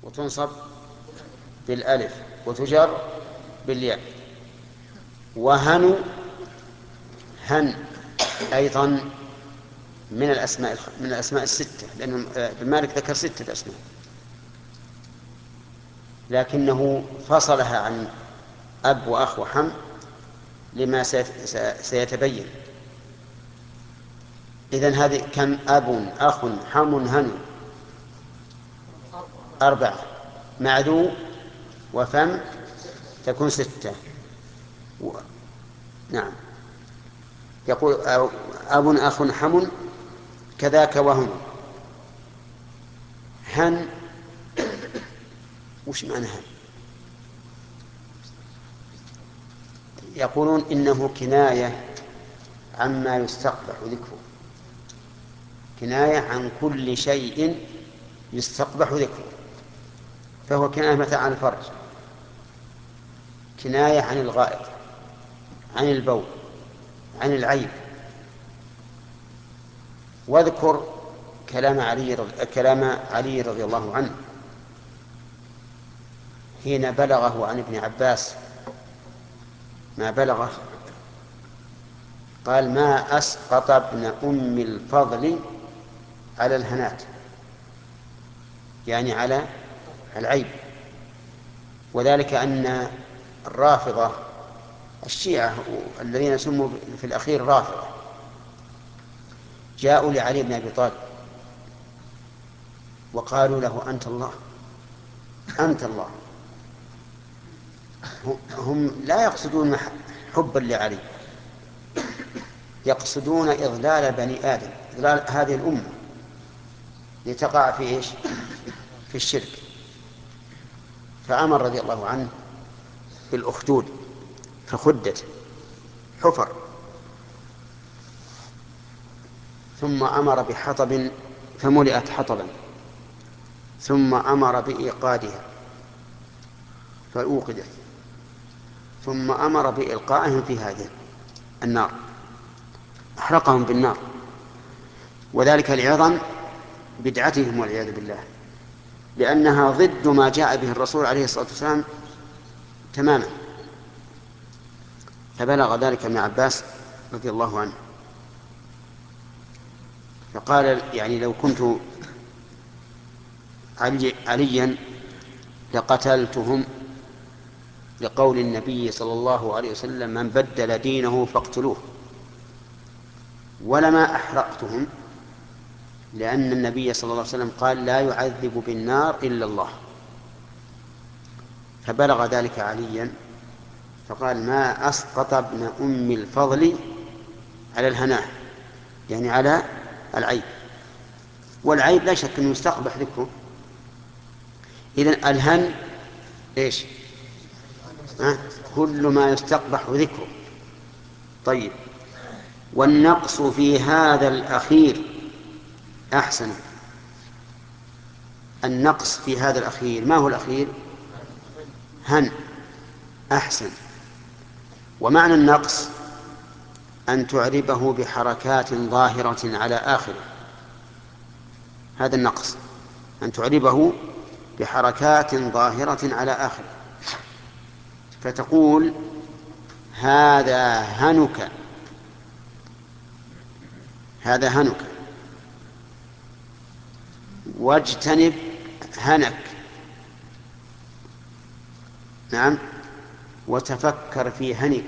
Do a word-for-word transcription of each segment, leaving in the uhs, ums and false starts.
وتنصب بالألف وتجر بالياء. وهن هن أيضا من الأسماء من الأسماء الستة، لأن ابن مالك ذكر ستة أسماء لكنه فصلها عن أب وأخ وحم لما سيتبين. إذن هذه كم؟ أب أخ حم هن، أربعة، مع ذو وفم تكون ستة. و... نعم. يقول أب أخ حم كذاك وهن. هن وش معنى هن؟ يقولون إنه كناية عما يستقبح ذكره، كناية عن كل شيء يستقبح ذكره، فهو كناية مثلا عن الفرج، كناية عن الغائط، عن البول، عن العيب. واذكر كلام علي رضي... كلام علي رضي الله عنه حين بلغه عن ابن عباس ما بلغه، قال: ما أسقط ابن أم الفضل على الهنات، يعني على العيب. وذلك أن الرافضة الشيعة الذين سموا في الأخير رافضة جاءوا لعلي بن أبي طالب وقالوا له: أنت الله، أنت الله. هم لا يقصدون حبا لعلي، يقصدون إضلال بني آدم، إضلال هذه الأمة لتقع في إيش؟ في الشرك. فأمر رضي الله عنه بالأخدود فخدت حفر، ثم أمر بحطب فملئت حطبا، ثم أمر بإيقادها فأوقدت، ثم أمر بإلقائهم في هذه النار، أحرقهم بالنار. وذلك لعظم بدعتهم والعياذ بالله، لأنها ضد ما جاء به الرسول عليه الصلاة والسلام تماما. فبلغ ذلك ابن عباس رضي الله عنه فقال: يعني لو كنت علي عليا لقتلتهم، لقول النبي صلى الله عليه وسلم: من بدل دينه فاقتلوه. ولما أحرقتهم، لأن النبي صلى الله عليه وسلم قال: لا يعذب بالنار إلا الله. فبلغ ذلك عليا فقال: ما أسقط ابن أم الفضل على الهناء، يعني على العيب. والعيب لا شك أنه يستقبح ذكره. إذن الهن إيش؟ أه؟ كل ما يستقبح ذكره. طيب، والنقص في هذا الأخير أحسن. النقص في هذا الأخير، ما هو الأخير؟ هن، أحسن. ومعنى النقص أن تعربه بحركات ظاهرة على آخره، هذا النقص، أن تعربه بحركات ظاهرة على آخره. فتقول: هذا هنك، هذا هنك، واجتنب هنك. نعم. وتفكر في هنك،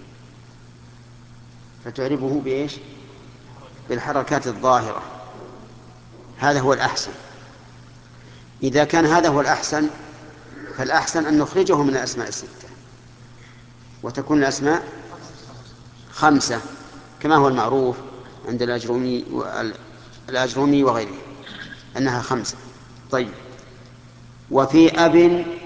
فتعربه بإيش؟ بالحركات الظاهرة. هذا هو الأحسن. إذا كان هذا هو الأحسن، فالأحسن أن نخرجه من الأسماء الستة وتكون الأسماء خمسة كما هو المعروف عند الأجرومي والأجرومي وغيره أنها خمسة. طيب. وفي أب